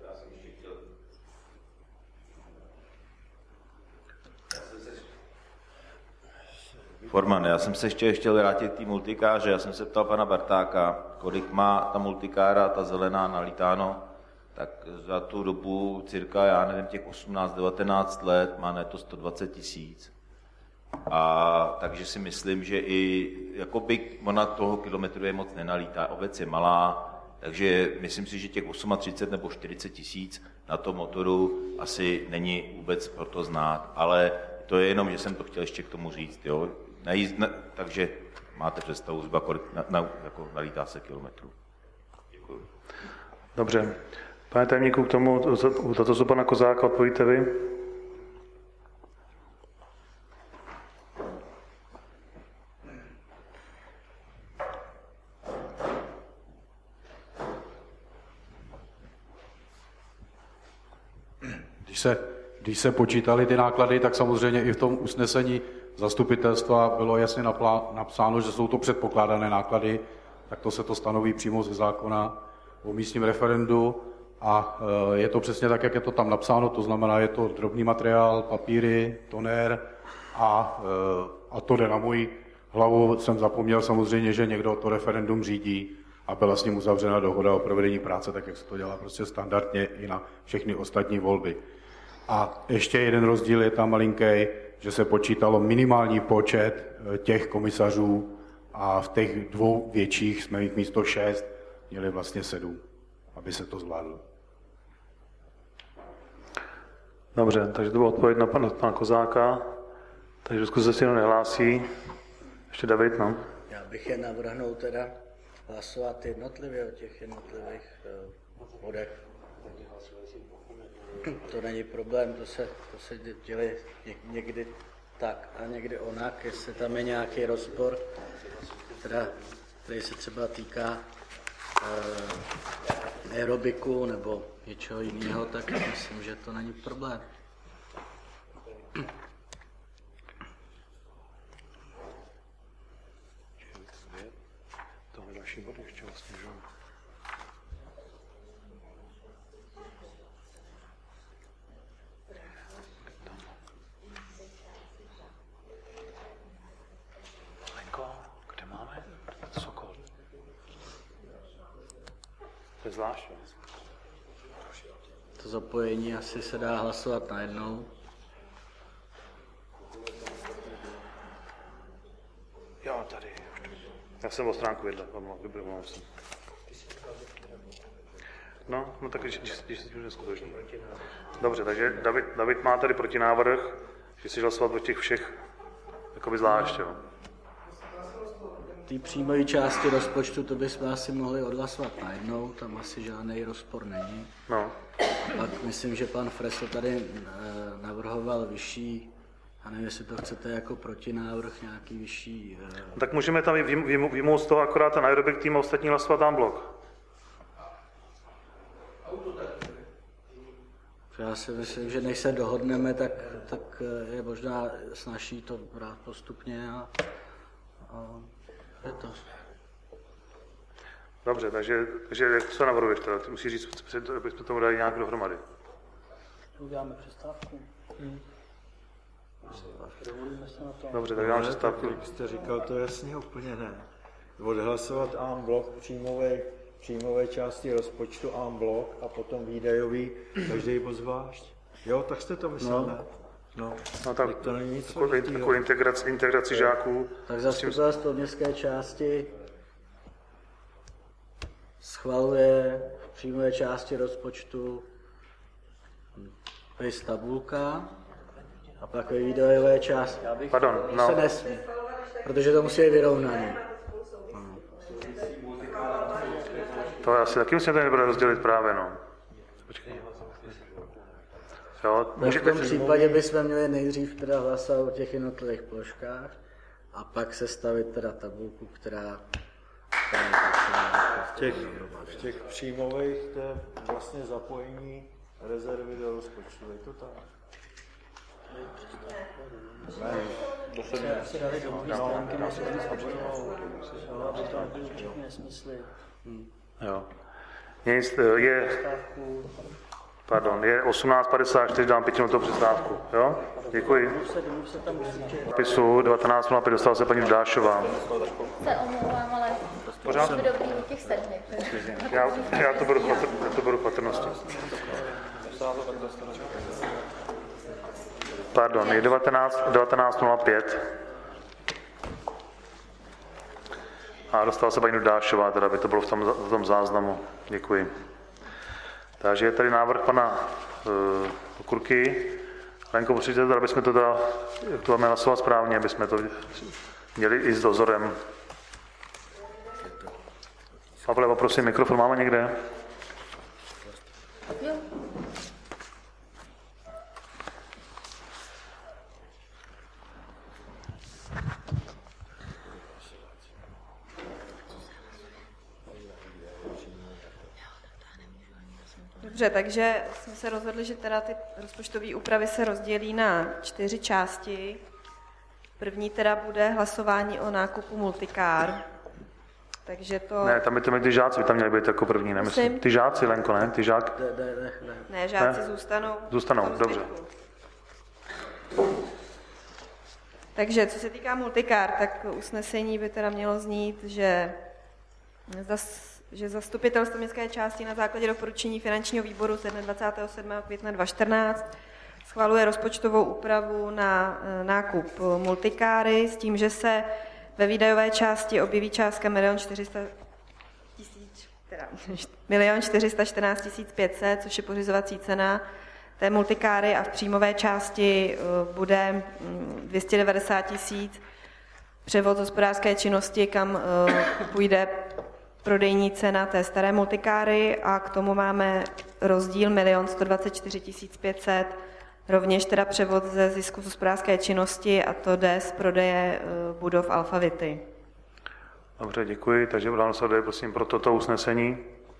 Speaker 5: Forman, já jsem se ještě chtěl vrátit k té multikáře. Já jsem se ptal pana Bartáka, kolik má ta multikára, ta zelená, nalítáno, tak za tu dobu cirka, já nevím, těch 18-19 let má neto 120 000. A takže si myslím, že i jakoby ona toho kilometru je moc nenalítá. Obec je malá, takže myslím si, že těch 38 nebo 40 000 na tom motoru asi není vůbec pro to znát. Ale to je jenom, že jsem to chtěl ještě k tomu říct. Jo? Takže máte představu, zhruba kolik jako nalítá se kilometrů. Děkuji.
Speaker 1: Dobře. Pane tajemníku, k tomu dotazu pana Kozáka odpovíte vy?
Speaker 10: Když se počítaly ty náklady, tak samozřejmě i v tom usnesení zastupitelstva bylo jasně napsáno, že jsou to předpokládané náklady, tak to se to stanoví přímo ze zákona o místním referendu a je to přesně tak, jak je to tam napsáno, to znamená, je to drobný materiál, papíry, tonér a to jde na moji hlavu. Jsem zapomněl samozřejmě, že někdo to referendum řídí a byla s ním uzavřena dohoda o provedení práce, tak jak se to dělá prostě standardně i na všechny ostatní volby. A ještě jeden rozdíl je tam malinký, že se počítalo minimální počet těch komisařů a v těch dvou větších jsme jich místo 6 měli vlastně 7, aby se to zvládlo.
Speaker 1: Dobře, takže to byla odpověď na pana Kozáka. Takže diskuse se jenom nehlásí. Ještě David, no.
Speaker 6: Já bych je navrhnul teda hlasovat jednotlivě o těch jednotlivých bodech. To není problém, to se dělá někdy tak a někdy onak, jestli tam je nějaký rozpor, který se třeba týká aerobiku nebo něčeho jiného, tak myslím, že to není problém.
Speaker 1: Tohle další body ještě vlastně, že? Kde máme? Sokol. To je zvláštní.
Speaker 6: To zapojení asi se dá hlasovat najednou.
Speaker 1: Jo, tady. Já jsem o stránku vedle, omlouvám se. No tak když se tím neskutoční. Dobře, takže David má tady protinávrh, že si hlasovat o těch všech jakoby zvlášť, jo.
Speaker 6: Té příjmové části rozpočtu to bychom asi mohli odhlasovat najednou, tam asi žádný rozpor není.
Speaker 1: No.
Speaker 6: A pak myslím, že pan Freso tady navrhoval vyšší, a nevím, jestli to chcete jako protinávrh, nějaký vyšší...
Speaker 1: Tak můžeme tam vyjmout z toho akorát ten aerobik tým a ostatní hlasovat en bloc.
Speaker 6: Já si myslím, že než se dohodneme, tak je možná snazší to brát postupně a je to.
Speaker 1: Dobře, takže jak to navrhuješ teda? Ty musíš říct, abychom tomu dali nějak dohromady.
Speaker 8: Uděláme přestávku.
Speaker 1: Dobře, tak dáme přestávku.
Speaker 4: Jak jste říkal, to jasně úplně ne. Odhlasovat en bloc příjmové části rozpočtu en bloc a potom výdajový, každý bod zvlášť. Jo, tak jste to myslel, ne?
Speaker 1: No tak to není nic takovou integraci žáků.
Speaker 6: Tak zastupitelstvo městské části schvaluje v příjmové části rozpočtu tabulka a pak ve výdajové části. Se nesmí, protože to musí být vyrovnaný.
Speaker 1: To asi taky musíme to nebude rozdělit právě, no. Jo,
Speaker 6: v tom případě bychom měli nejdřív teda hlasovat o těch jednotlivých položkách a pak sestavit teda tabulku, která
Speaker 4: v těch příjmových to je vlastně zapojení rezervy do rozpočtu, je to tak?
Speaker 1: Jo. Je 18:54, dám 5minutovou přestávku. Jo? Děkuji. Pisu 19:05 dostala se paní Dášová.
Speaker 11: Se omlouvám, ale
Speaker 1: pořád
Speaker 11: dobrý u těch 7.
Speaker 1: Já to beru patrnosti. Pardon, je 19:05. A dostala se paní Dášová, teda by to bylo v tom záznamu. Děkuji. Takže je tady návrh pana Kurky. Lenko, prosíte, aby jsme to jak to máme hlasovat správně, aby jsme to měli i s dozorem. Pavle, poprosím, mikrofon máme někde?
Speaker 12: Dobře, takže jsme se rozhodli, že teda ty rozpočtové úpravy se rozdělí na 4 části. První teda bude hlasování o nákupu multicar. Takže to...
Speaker 1: Ne, tam by ty žáci by tam měli být jako první, nemyslím. Ty žáci, Lenko, ne? Ty žáky?
Speaker 12: Ne, žáci zůstanou.
Speaker 1: Zůstanou, dobře.
Speaker 12: Takže co se týká multicar, tak usnesení by teda mělo znít, že zastupitelstvo městské části na základě doporučení finančního výboru ze dne 27. května 2014 schvaluje rozpočtovou úpravu na nákup multikáry s tím, že se ve výdajové části objeví částka 1 414 500, což je pořizovací cena té multikáry, a v příjmové části bude 290 000 převod z hospodářské činnosti, kam půjde prodejní cena té staré multikáry, a k tomu máme rozdíl 1 124 500, rovněž teda převod ze zisku z hospodářské činnosti, a to jde z prodeje budov Alfavity.
Speaker 1: Dobře, děkuji. Takže budeme hlasovat, prosím, pro toto usnesení.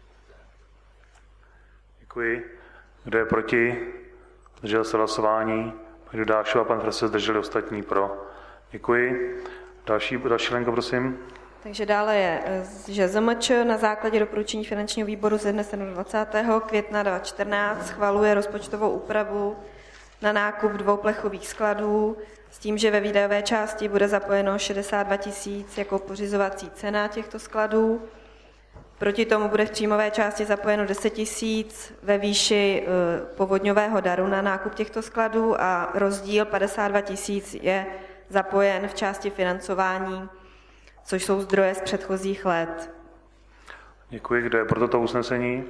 Speaker 1: Děkuji. Kdo je proti? Zdržel se hlasování. Paní Dudášová, pan Fres se zdrželi, ostatní pro. Děkuji. Další Lenko, prosím.
Speaker 12: Takže dále je, že ZMČ na základě doporučení finančního výboru ze dne 20. května 2014 schvaluje rozpočtovou úpravu na nákup 2 plechových skladů s tím, že ve výdajové části bude zapojeno 62 000 jako pořizovací cena těchto skladů. Proti tomu bude v příjmové části zapojeno 10 000 ve výši povodňového daru na nákup těchto skladů, a rozdíl 52 000 je zapojen v části financování, což jsou zdroje z předchozích let.
Speaker 1: Děkuji. Kdo je pro toto usnesení?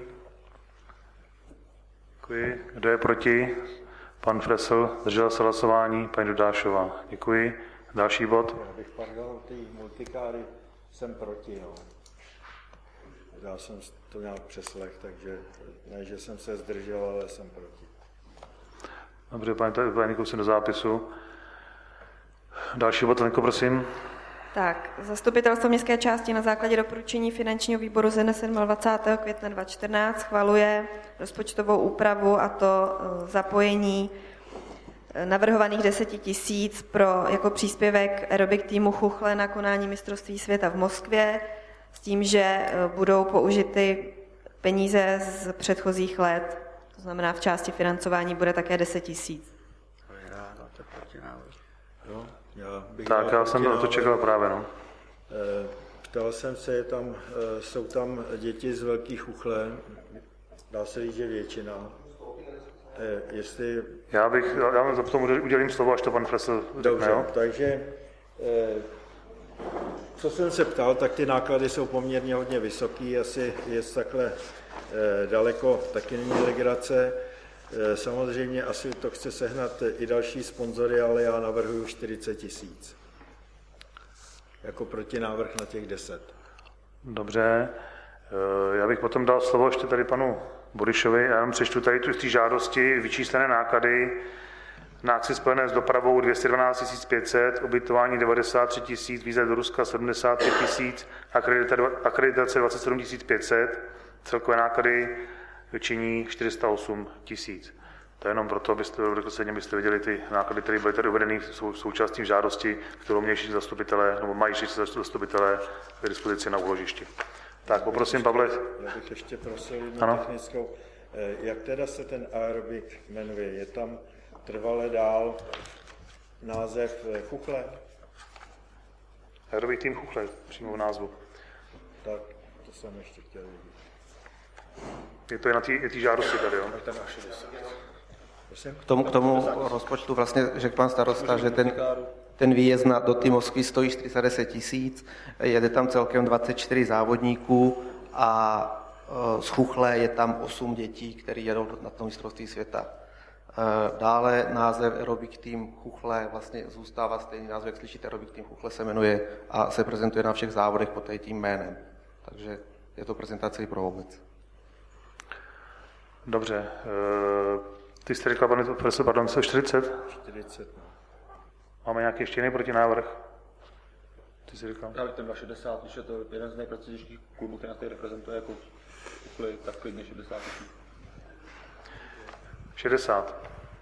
Speaker 1: Děkuji. Kdo je proti? Pan Fresl, zdržel se hlasování, paní Dudášová. Děkuji. Další bod.
Speaker 4: Já bych pardon, ty multikáry jsem proti, jo. Já jsem to nějak přeslech, takže ne, že jsem se zdržel, ale jsem proti.
Speaker 1: Dobře, paní Kusy do zápisu. Další bod, Lenko, prosím.
Speaker 12: Tak, zastupitelstvo městské části na základě doporučení finančního výboru ze dne 27. května 2014 schvaluje rozpočtovou úpravu, a to zapojení navrhovaných 10 000 jako příspěvek aerobik týmu Chuchle na konání mistrovství světa v Moskvě, s tím, že budou použity peníze z předchozích let, to znamená v části financování bude také 10 000.
Speaker 1: Tak, já jsem to čekal právě, no.
Speaker 4: Ptal jsem se, jsou tam děti z Velkých Chuchle, dá se říct, že většina. Jestli...
Speaker 1: Já za tomu udělím slovo, až to pan Fresl řekne.
Speaker 4: Dobře,
Speaker 1: jo?
Speaker 4: Takže co jsem se ptal, tak ty náklady jsou poměrně hodně vysoký, asi je takhle daleko, taky není legrace. Samozřejmě asi to chce sehnat i další sponzory, ale já navrhuji 40 000. Jako protinávrh na těch 10.
Speaker 1: Dobře. Já bych potom dal slovo ještě tady panu Burišovi. Já jenom přečtu tady tu žádosti, vyčíslené náklady na akci spojené s dopravou 212 500, ubytování 93 000, výzet do Ruska 75 000, akreditace 27 500, celkové náklady činí 408 000. To je jenom proto, abyste viděli ty náklady, které byly tady uvedeny v součástí žádosti, kterou měli všichni zastupitelé, nebo mají všichni zastupitelé k dispozici na úložišti. Tak, poprosím, Pavle.
Speaker 4: Já bych ještě prosil jednu technickou. Jak teda se ten aerobik jmenuje? Je tam trvale dál název Chuchle?
Speaker 1: Aerobik tým Chuchle, přímo v názvu.
Speaker 4: Tak, to jsem ještě chtěl vidět.
Speaker 1: Je to na té žádosti tady, jo?
Speaker 13: K tomu rozpočtu vlastně řekl pan starosta, že ten výjezd do té Moskvy stojí 410 000, jede tam celkem 24 závodníků a z Chuchle je tam 8 dětí, které jedou na to mistrovství světa. Dále název Aerobik tým Chuchle vlastně zůstává stejný název, jak slyšíte, Aerobik tým Chuchle se jmenuje a se prezentuje na všech závodech pod tím jménem. Takže je to prezentace i pro obec.
Speaker 1: Dobře. Ty jste řekla, pane profesor, pardon, 40?
Speaker 4: 40.
Speaker 1: Máme nějaký ještě jiný protinávrh? Ty jsi říkal?
Speaker 14: Právě ten 260, když je to jeden z nejpracnějších klubů, který nás tady reprezentuje jako Chuchle, tak klidně 60 000.
Speaker 1: 60.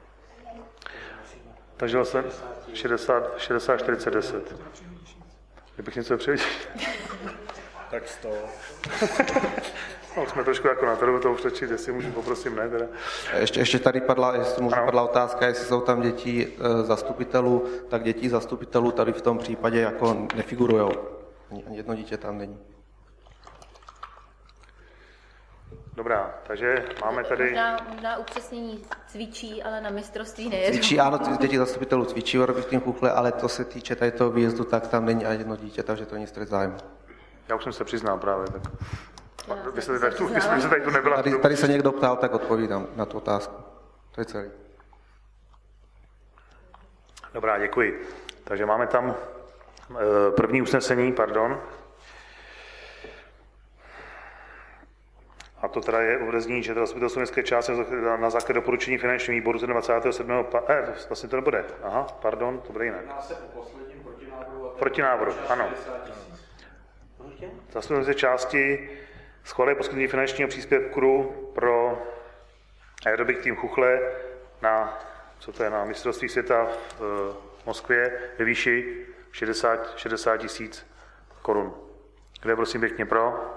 Speaker 1: Takže vlastně 60, 40, 10. Kdybych něco převěděl.
Speaker 4: Tak 100.
Speaker 1: No, jsme trošku jako na trhu toho přečít, jestli můžu, poprosím, ne? Teda.
Speaker 13: Ještě tady padla otázka, jestli jsou tam děti zastupitelů, tak děti zastupitelů tady v tom případě jako nefigurujou. Ani jedno dítě tam není.
Speaker 1: Dobrá, takže máme tady...
Speaker 11: Možná upřesnění cvičí, ale na mistrovství nejedou.
Speaker 13: Cvičí, ano, děti zastupitelů cvičí v aerobickém Chuchle, ale to se týče tady toho výjezdu, tak tam není ani jedno dítě, takže to není střet zájmu.
Speaker 1: Já už jsem se přiznal právě, tak... Vy jste tady tu nebyla...
Speaker 13: Tady se někdo ptal, tak odpovídám na tu otázku. To je celý.
Speaker 1: Dobrá, děkuji. Takže máme tam první usnesení, pardon. A to teda je uvedení, že zastupitelstvo městské části na základě doporučení finančního výboru 27. Vlastně to nebude. Aha, pardon, to bude jinak. Protinávrhu, ano. Zastupitelstvo části schvaluje poskytnutí finančního příspěvku pro aerobik tým Chuchle na, na mistrovství světa v Moskvě ve výši 60 tisíc korun. Kdo je prosím pěkně pro?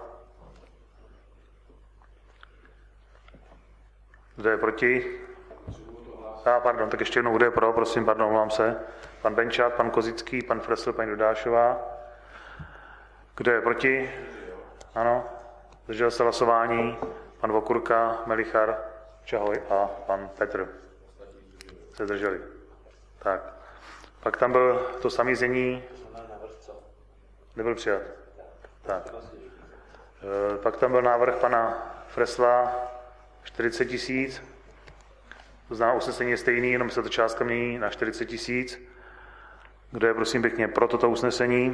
Speaker 1: Kdo je proti? Pardon, tak ještě jednou, kdo je pro, prosím, pardon, omlouvám se. Pan Benčat, pan Kozický, pan Fresl, paní Dudášová. Kdo je proti? Ano. Zdržel se hlasování. Pan Vokurka, Melichar, Čahoj a pan Petr. Se zdrželi. Tak. Pak tam byl to samé znění. Nebyl přijat. Tak. Pak tam byl návrh pana Fresla 40 tisíc. To znamená, usnesení je stejný, jenom se to částka mění na 40 tisíc. Kdo je prosím pěkně pro toto usnesení?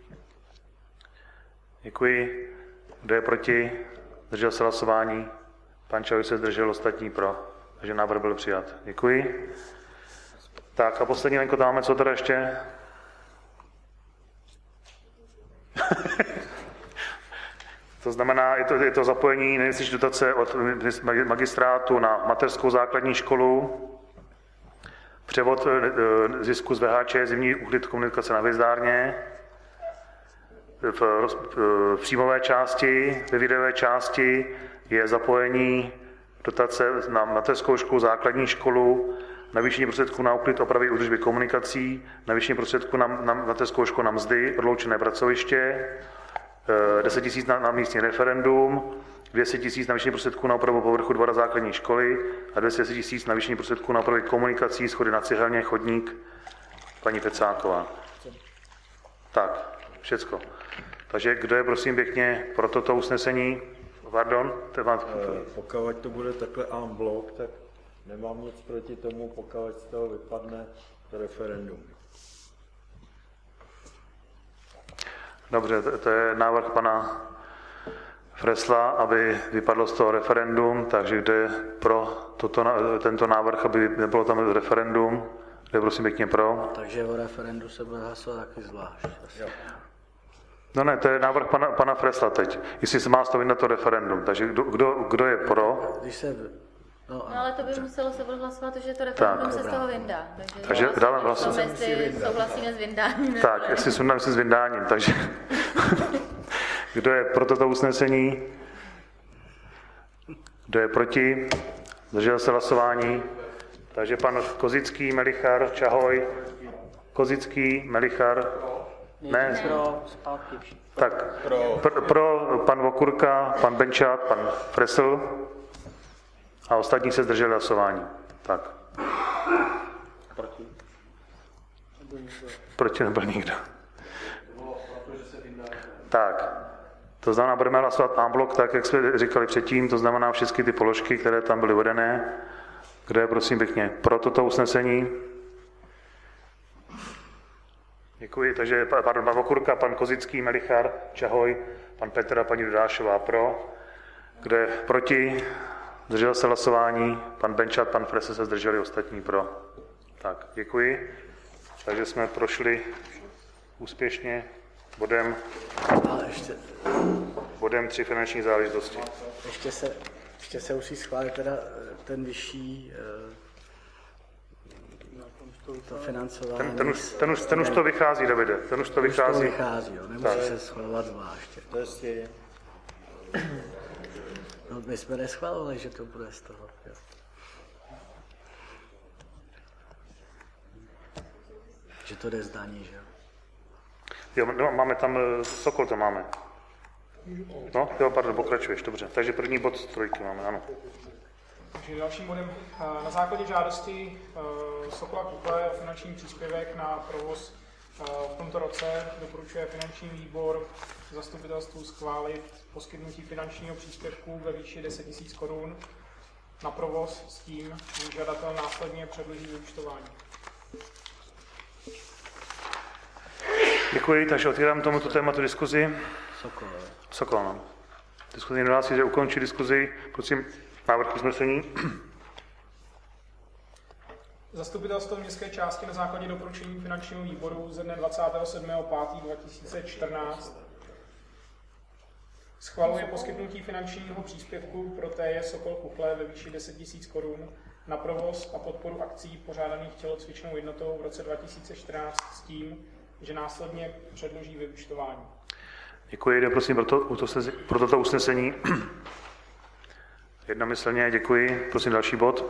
Speaker 1: Děkuji. Kdo je proti? Zdržel se hlasování. Pan Čahoj se zdržel, ostatní pro. Takže návrh byl přijat. Děkuji. Tak a poslední, Lenko, tam máme co teda ještě? To znamená, je to zapojení největší dotace od magistrátu na mateřskou základní školu, převod zisku z VHČ, zimní úklid komunikace na Hvězdárně, v příjmové části, ve výdajové části je zapojení dotace na mateřskou školu, základní školu, navýšení prostředků na úklid, opravy údržby komunikací, navýšení prostředků na mateřskou školu na mzdy, odloučené pracoviště, 10 000 na místní referendum, 200 000 navýšení prostředků na opravu povrchu dvora základní školy a 200 000 navýšení prostředků na opravy komunikací, schody na Cihelně, chodník, paní Pecáková. Tak, všecko. Takže kdo je prosím pěkně pro toto usnesení? Pardon?
Speaker 4: Pokud to bude takhle en bloc, tak nemám nic proti tomu, pokud z toho vypadne to referendum.
Speaker 1: Dobře, to je návrh pana Fresla, aby vypadlo z toho referendum, takže kde pro tento návrh, aby nebylo tam referendum, kde prosím pěkně pro.
Speaker 6: Takže o referendu se bude hlasovat taky zvlášť.
Speaker 1: No ne, to je návrh pana Fresla teď, jestli se má stavit na to referendum, takže kdo je pro?
Speaker 6: Když se...
Speaker 11: No ale to by muselo se odhlasovat, že to referendum se z toho vyndá.
Speaker 1: Takže dáme hlasovat.
Speaker 11: Jestli souhlasíme s vyndáním.
Speaker 1: Tak, jestli sundáme se s vyndáním, takže kdo je pro toto usnesení? Kdo je proti? Zdržel se hlasování. Takže pan Kozický, Melichar, Čahoj, Kozický, Melichar, ne? Tak, pro pan Vokurka, pan Benčat, pan Fresl a ostatní se zdrželi hlasování. Tak. Proti nebyl nikdo. Tak. To znamená, budeme hlasovat en bloc, tak jak jsme říkali předtím, to znamená všechny ty položky, které tam byly uvedené. Kdo je, prosím pěkně, pro toto usnesení? Děkuji, takže pan Vokurka, pan Kozický, Melichar, Čahoj, pan Petr a paní Dudášová pro. Kdo je proti? Zdržel se hlasování, pan Benčat, pan Frese se zdrželi, ostatní pro. Tak, děkuji. Takže jsme prošli úspěšně bodem.
Speaker 6: Ale ještě
Speaker 1: bodem 3 finanční záležitosti.
Speaker 6: Ještě se musí schválit teda ten vyšší to financování.
Speaker 1: Ten už to vychází, Davide. Ten už to vychází.
Speaker 6: Už to vychází, jo. Nemusí se schvalovat zvláště.
Speaker 4: To je
Speaker 6: No, my jsme neschvalovali, že to bude z toho. Jo. Že to jde z daní, že jo?
Speaker 1: Jo, máme tam, Sokol to máme. No, jo, pardon, pokračuješ, dobře. Takže první bod z trojky máme, ano.
Speaker 2: Takže dalším bodem. Na základě žádosti Sokola Kuchle o finanční příspěvek na provoz v tomto roce doporučuje finanční výbor zastupitelstvu schválit poskytnutí finančního příspěvku ve výši 10 000 korun na provoz s tím, že žadatel následně předloží vyúčtování.
Speaker 1: Děkuji, takže otvírám tomuto tématu diskuzi. Sokol, no. Diskuzi nehlásí, že ukončí diskuzi. Prosím, návrh usnesení.
Speaker 2: Zastupitelstvo městské části na základě doporučení finančního výboru ze dne 27.5.2014 schvaluje poskytnutí finančního příspěvku pro TJ Sokol Kuchle ve výši 10 000 korun na provoz a podporu akcí pořádaných tělocvičnou jednotou v roce 2014 s tím, že následně předloží vyúčtování.
Speaker 1: Děkuji, jde prosím pro toto usnesení. Jednomyslně děkuji. Prosím další bod.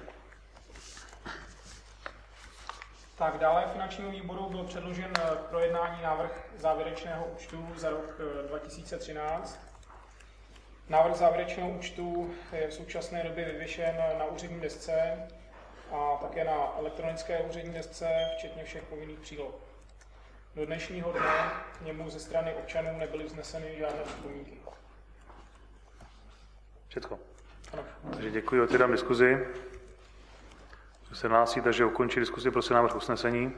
Speaker 2: Tak dále finančnímu výboru byl předložen k projednání návrh závěrečného účtu za rok 2013. Návrh závěrečného účtu je v současné době vyvěšen na úřední desce a také na elektronické úřední desce, včetně všech povinných příloh. Do dnešního dne k němu ze strany občanů nebyly vzneseny žádné připomínky.
Speaker 1: Všechno. Takže děkuji, otevírám diskuzi. Kdo se hlásí, takže ukončí diskuzi, prosím návrh usnesení.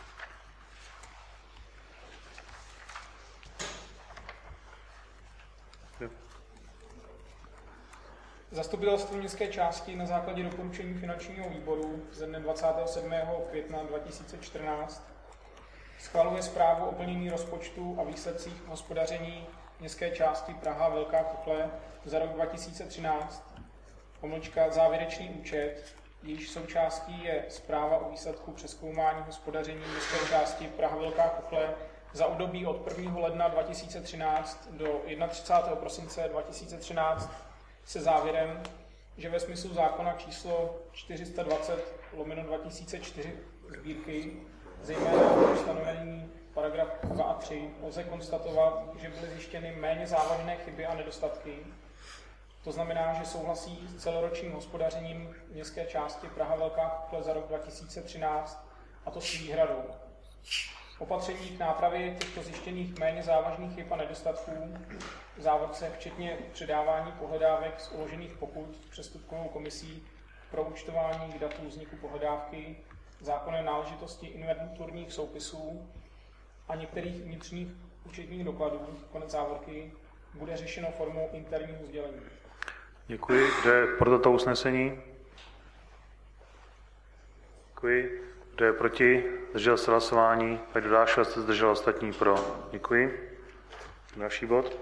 Speaker 2: Zastupitelstvo městské části na základě doporučení finančního výboru ze dne 27. května 2014 schvaluje zprávu o plnění rozpočtu a výsledcích hospodaření městské části Praha Velká Kuchle za rok 2013, závěrečný účet, jejíž součástí je zpráva o výsledku přezkoumání hospodaření městské části Praha Velká Kuchle za období od 1. ledna 2013 do 31. prosince 2013 se závěrem, že ve smyslu zákona číslo 420/2004 sbírky, zejména ustanovení paragraf 2 a 3, lze konstatovat, že byly zjištěny méně závažné chyby a nedostatky. To znamená, že souhlasí s celoročním hospodařením městské části Praha Velká Kuchle za rok 2013, a to s výhradou. Opatření k nápravě těchto zjištěných méně závažných chyb a nedostatků, v závorce včetně předávání pohledávek z uložených pokut přestupkovou komisí pro účtování k datu vzniku pohledávky, zákonné náležitosti inventurních soupisů a některých vnitřních účetních dokladů, konec závorky, bude řešeno formou interního sdělení.
Speaker 1: Děkuji. Kdo je pro toto usnesení? Děkuji. Kdo je proti? Zdržel se hlasování. Pak dodáš, jste zdržel ostatní pro. Děkuji. Další bod.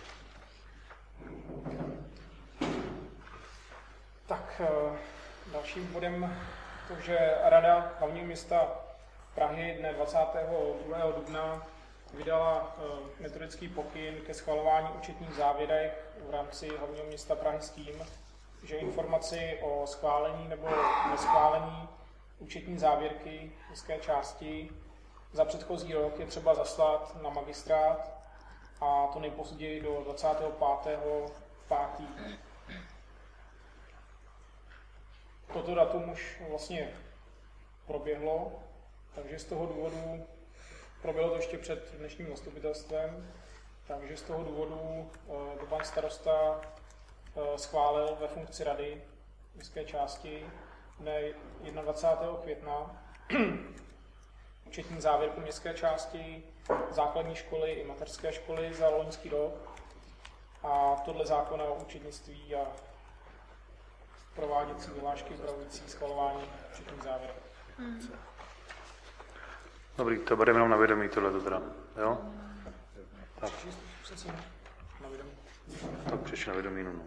Speaker 2: Tak dalším bodem to, že Rada hlavního města Prahy dne 22. dubna vydala metodický pokyn ke schvalování účetních závěrek v rámci hlavního města Prahy s tím, že informaci o schválení nebo neschválení účetní závěrky městské části za předchozí rok je třeba zaslat na magistrát, a to nejpozději do 25.5. Toto datum už vlastně proběhlo, takže z toho důvodu proběhlo to ještě před dnešním zastupitelstvem, takže z toho důvodu to pan starosta schválil ve funkci rady městské části dne 21. května účetní závěrku městské části, základní školy i mateřské školy za loňský rok, a tohle zákona o účetnictví a prováděcí vyhlášky upravující schvalování účetních závěrek.
Speaker 1: Dobrý, to bereme jenom na vědomí tohle teda, jo? Tak.
Speaker 2: Na vědomí.
Speaker 1: Tak přečti na vědomí, no.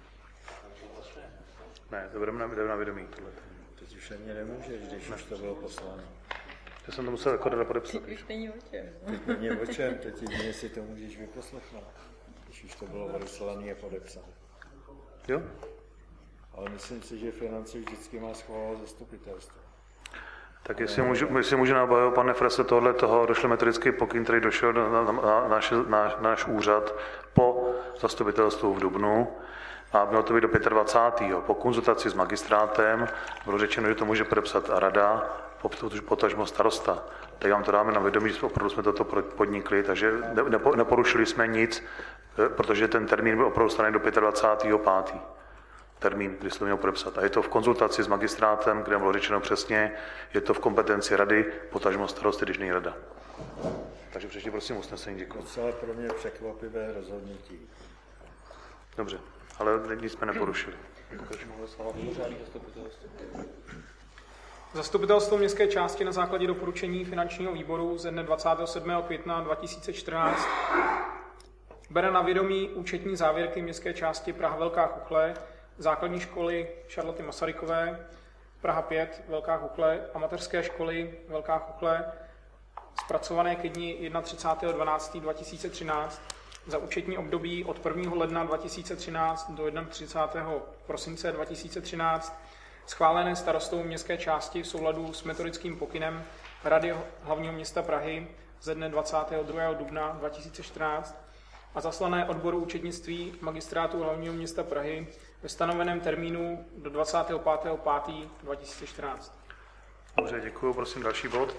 Speaker 1: Ne, to budeme na vědomí, tohle.
Speaker 4: Teď už ani nemůžeš, když už to bylo poslané.
Speaker 1: Já jsem to musel jako podepsat.
Speaker 12: Teď už není o čem.
Speaker 4: Teď není o čem, teď jedině si to můžeš vyposlechnout, když už to bylo odeslané a podepsané.
Speaker 1: Jo?
Speaker 4: Ale myslím si, že finance vždycky má schválovat zastupitelstvo.
Speaker 1: Tak jestli můžu nabavit, pane Frese, toho došel metodický pokyn, který došel na náš úřad po zastupitelstvu v dubnu a mělo to být do 25. Po konzultaci s magistrátem bylo řečeno, že to může podepsat rada, potažmo starosta. Tak vám to dáme na vědomí, že opravdu jsme toto podnikli, takže neporušili jsme nic, protože ten termín byl opravdu staný do 25. termín, kdy se to mělo podepsat. A je to v konzultaci s magistrátem, kde bylo řečeno přesně, je to v kompetenci rady, potažmo starosty, když není rada. Takže přečti prosím usnesení, děkuji.
Speaker 4: Docela pro mě překvapivé rozhodnutí.
Speaker 1: Dobře, ale nic jsme neporušili.
Speaker 2: Zastupitelstvo městské části na základě doporučení finančního výboru ze dne 27. května 2014 bere na vědomí účetní závěrky městské části Praha Velká Chuchle, základní školy Charloty Masarykové, Praha 5, Velká Chuchle a mateřské školy Velká Chuchle, zpracované ke dni 31.12.2013 za účetní období od 1. ledna 2013 do 31. prosince 2013, schválené starostou městské části v souladu s metodickým pokynem Rady hlavního města Prahy ze dne 22. dubna 2014 a zaslané odboru účetnictví magistrátu hlavního města Prahy ve stanoveném termínu do 25.5.2014.
Speaker 1: Dobře, děkuji. Prosím další bod.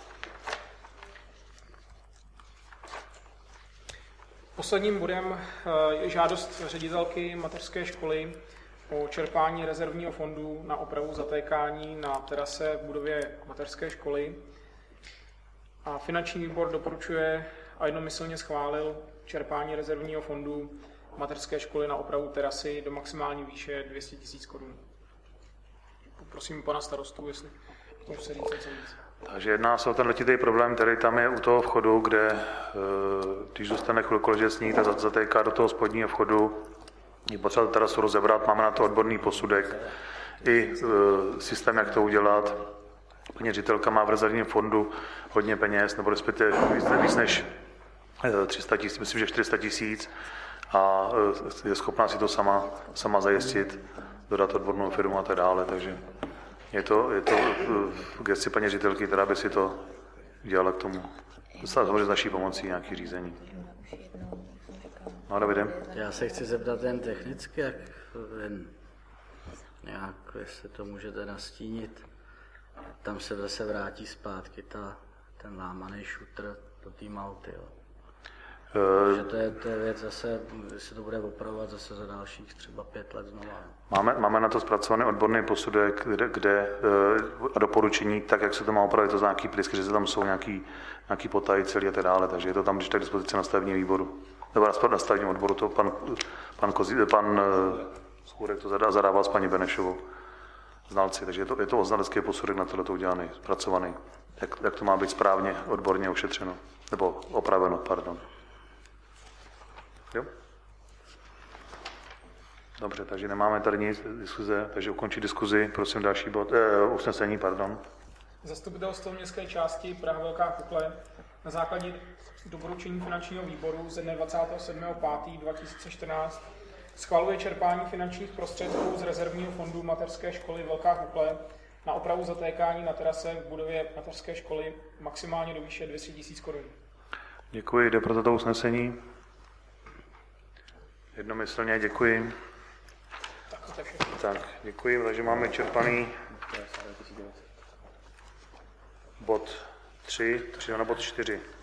Speaker 2: Posledním bodem je žádost ředitelky mateřské školy o čerpání rezervního fondu na opravu zatékání na terase v budově mateřské školy. A finanční výbor doporučuje a jednomyslně schválil čerpání rezervního fondu mateřské školy na opravu terasy do maximální výše 200 000 korun. Poprosím pana starostu, jestli k tomu se říct něco víc.
Speaker 1: Takže jedná se o ten letitý problém, který tam je u toho vchodu, kde když zůstane chvilku ležet sníh, tak zatéká do toho spodního vchodu. Je potřeba terasu rozebrat, máme na to odborný posudek i systém, jak to udělat. Paní ředitelka má v rezervním fondu hodně peněz, nebo respektive víc než 300 000, myslím, že 400 000 a je schopná si to sama zajistit, dodat odbornou firmu a tak dále, takže je to v gesci paní ředitelky, která by si to dělala k tomu. Samozřejmě s naší pomocí nějaký řízení. No, Davide?
Speaker 6: Já se chci zeptat jen technicky, jak nějak, jestli to můžete nastínit. Tam se zase vrátí zpátky ten lámaný šutr do té Malty. Že to je věc zase, jestli to bude opravovat zase za dalších třeba 5 let znova.
Speaker 1: Máme na to zpracovaný odborný posudek, kde a doporučení, tak jak se to má opravit, to nějaký plysky, že tam jsou nějaký potají celý a tak dále, takže je to tam když tak dispozice na stavebním výboru. Nebo na stavebním odboru, to pan Schůrek to zadával s paní Benešovou, znalci, takže je to znalecký posudek na tohleto udělaný, zpracovaný, jak to má být správně, odborně ošetřeno, nebo opraveno, pardon. Jo? Dobře, takže nemáme tady nic diskuze, takže ukončí diskuzi, prosím další bod, usnesení, pardon.
Speaker 2: Zastupitelstvo městské části Praha Velká Chuchle na základě doporučení finančního výboru ze dne 27.5.2014 schvaluje čerpání finančních prostředků z rezervního fondu mateřské školy Velká Chuchle na opravu zatékání na terase v budově mateřské školy maximálně do výše 200 000 korun.
Speaker 1: Děkuji, jde pro toto usnesení. Jednomyslně děkuji. Tak, děkuji, takže máme čerpaný bod 3, na bod 4.